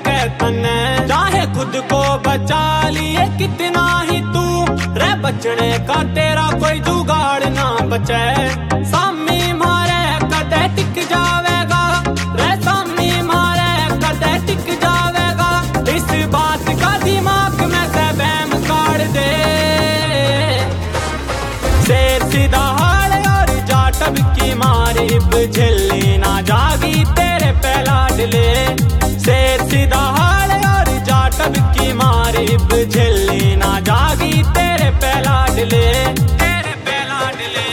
के तने, चाहे खुद को बचा लिए कितना ही तू रे, बचने का तेरा कोई जुगाड़ ना बचे। सामी मारे कदे टिक जावेगा रे, सामी मारे कदे टिक जावेगा, इस बात का दिमाग में से वहम काट दे। शेर सीधा हाल और जाटब की मारी झिल्ली ना जागी तेरे पे लाडले। शेर सीधा हाल और जाटब की मारी झिल्ली ना जागी तेरे पे लाडले, तेरे पे लाडले।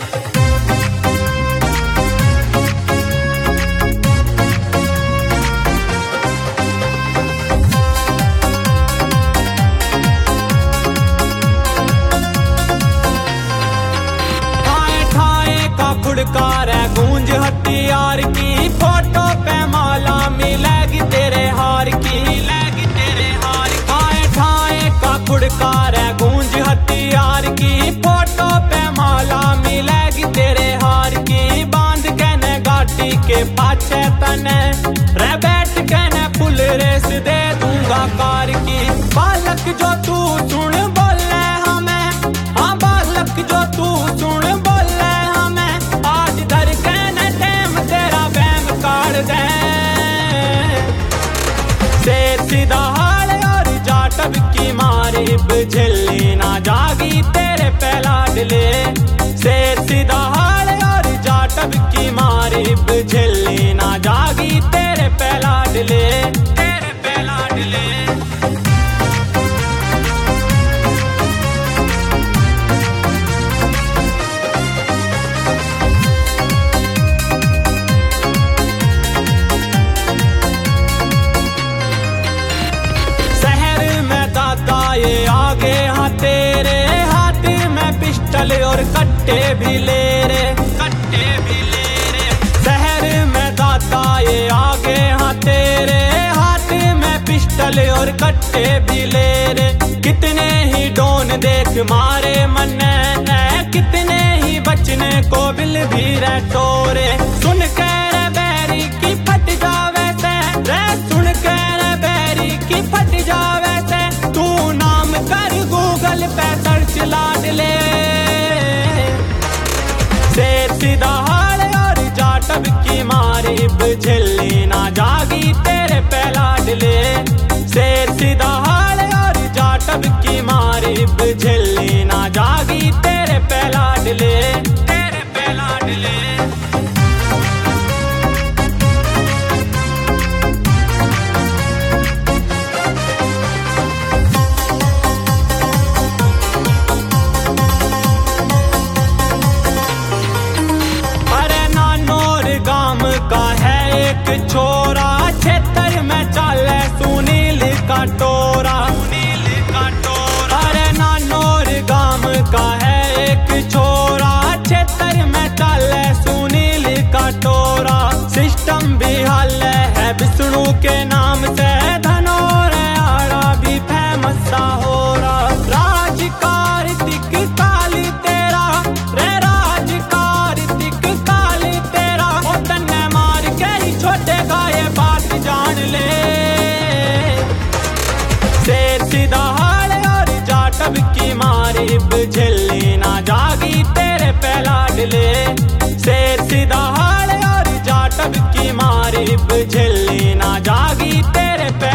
फुड़कार है गूंज हथियार की, फोटो पे माला मिलेगी तेरे हार की, मिलेगी तेरे हार की। ठाए ठाए का फुड़कार है गूंज हथियार की, फोटो पे माला मिलेगी तेरे हार की। बांध के न गाड़ी के पाछे तने रे, बैठ के न फुल रेस दे दूंगा कार की। बालक जो तू सुन बोले हमें, हाँ बालक जो तू सुन बोले हमें, आज धर के न टेम तेरा बैम काट दे। शेर सीधा हाल और जाटब की मारी झिल्ली ना जागी तेरे पे लाडले। शेर सीधा हाल और जाटब की मारी झिल्ली ना जागी तेरे पे लाडले, तेरे पे लाडले। ये आगे हाँ तेरे हाथ में पिस्टल और कट्टे भी ले रे, कट्टे भी ले रे। शहर में दाता ये आगे हाँ तेरे हाथ में पिस्टल और कट्टे भी ले रे। कितने ही डोन देख मारे मन्ने, कितने ही बचने को बिल भी रे टोरे। सुन के रे बैरी की फट जावे से रे, सुन के रे बैरी की फट जावे से, तू नाम कर गूगल पे सर्च लाडले। शेर सीधा हाल और जाटब की मारी झिल्ली ना जागी तेरे पे लाडले। शेर सीधा हाल और जाटब की मारी झिल्ली ना जागी तेरे पे लाडले, तेरे पे लाडले। का है एक छोरा, क्षेत्र में चाले सुनील का टोरा, सुनील का टोरा। अरे नानोर गांव का है एक छोरा, क्षेत्र में चाले सुनील का टोरा। सिस्टम भी हल है विष्णु के नाम से, धनोर आड़ा भी फेमस सा हो रहा। राज कार्तिक काली तेरा रे, राज कार्तिक काली तेरा, छोटे का ये बात जान ले। शेर सीधा हाल और जाटब की मारी झिल्ली ना जागी तेरे पे लाडले। शेर सीधा हाल और जाटब की मारी झिल्ली ना जागी तेरे पे